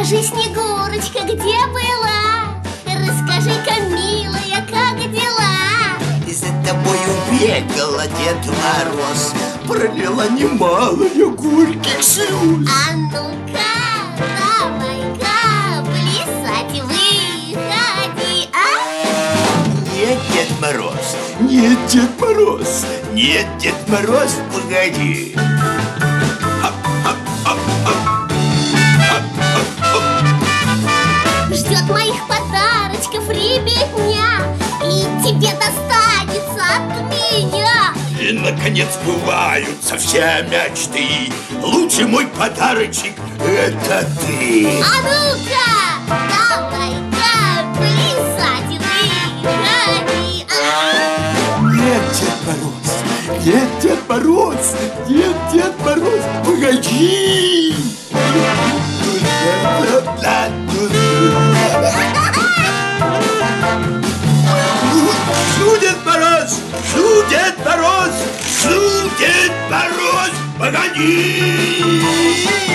Скажи, Снегурочка, где была? Расскажи-ка, милая, как дела? И за тобою бегала Дед Мороз, пролила немало горьких слез. А ну-ка, давай-ка плясать выходи, а? Нет, Дед Мороз, нет, Дед Мороз, нет, Дед Мороз, погоди. Ждет моих подарочков ребятня, и тебе достанется от меня. И, наконец, сбываются все мечты. Лучший мой подарочек — это ты. А ну-ка, давай-ка плясать выходи, а? Нет, Дед Мороз, нет, Дед Мороз, нет, Дед Мороз, погоди. Жду, Дед Мороз, жду, Дед Мороз, жду, Дед Мороз, погоди.